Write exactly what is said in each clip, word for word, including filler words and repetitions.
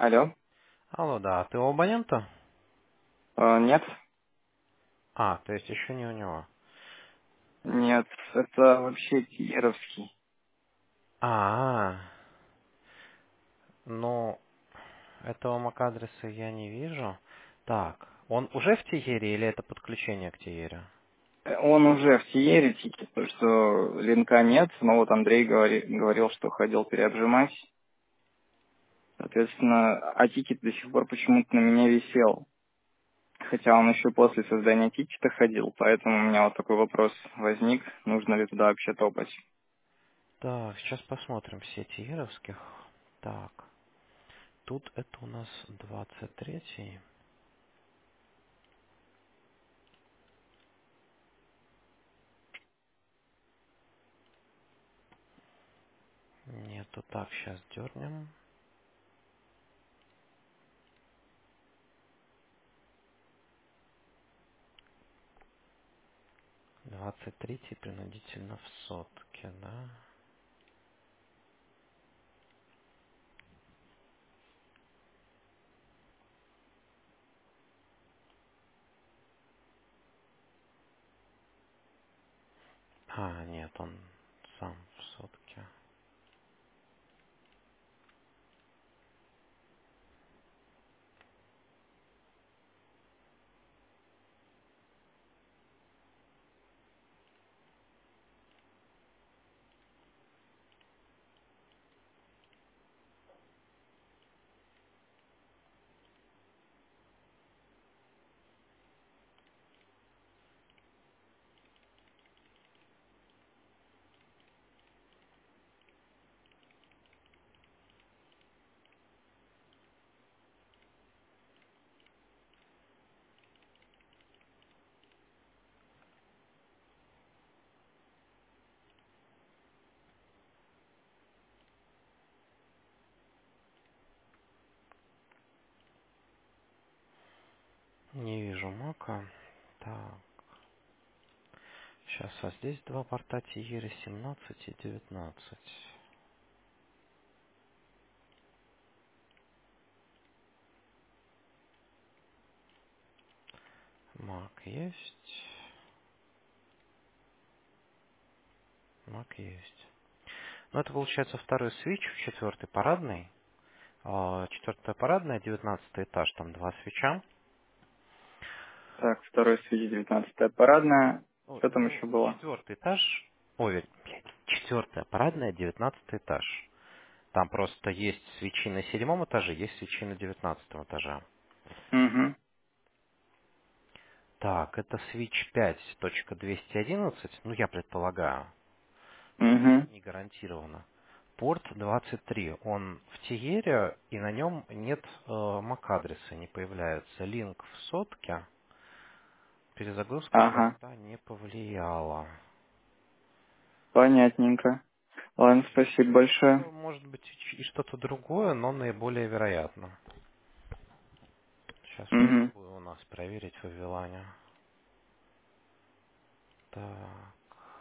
Алло. Алло, да, ты у абонента? Э, нет? А, то есть еще не у него. Нет, это вообще Кировский. А, ну, этого мак-адреса я не вижу. Так, он уже в Тиере или это подключение к Тиере? Э, Он уже в Тиере тикет, потому что линка нет, но вот Андрей говори- говорил, что ходил переобжимать. Соответственно, а тикет до сих пор почему-то на меня висел. Хотя он еще после создания тикета ходил, поэтому у меня вот такой вопрос возник, нужно ли туда вообще топать. Так, сейчас посмотрим все тиеровских. Так, тут это у нас двадцать третий. Нету. Так, сейчас дернем. двадцать третий принудительно в сотке, да? А, нет, он сам в сотке. Не вижу мака. Так. Сейчас, а здесь два порта Тиеры, семнадцать и девятнадцать. Мак есть. Мак есть. Ну, это получается второй свич, четвертый парадный. А, Четвертая парадная, девятнадцатый этаж, там два свеча. Так, второй свечи, девятнадцатая парадная. О, Что там ну, еще было? четвертый этаж. Ой, блядь, четвертая парадная, девятнадцатый этаж. Там просто есть свечи на седьмом этаже, есть свечи на девятнадцатом этаже. Угу, Так, это свич пять точка двести одиннадцать, ну, я предполагаю. угу, Не гарантированно. Порт двадцать три, он в Тиере, и на нем нет э, мак-адреса, не появляется. Линк в сотке, перезагрузка ага, порта не повлияла. понятненько. Ладно, спасибо большое. Это может быть и ч- и что-то другое, но наиболее вероятно. Сейчас Угу. попробую у нас проверить в Вавилоне. Так.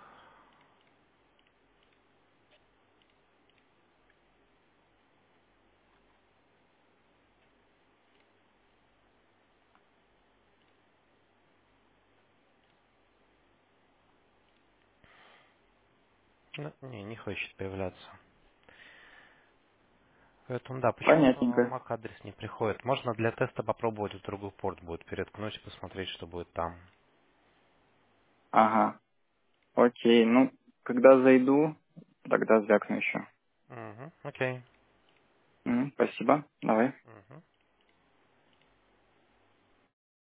Ну, не, не хочет появляться. Поэтому да, почему-то Понятненько. мак-адрес не приходит. Можно для теста попробовать в другой порт будет переткнуть и посмотреть, что будет там. Ага. Окей, ну, когда зайду, тогда звякну еще. Угу, окей. М, Спасибо, давай.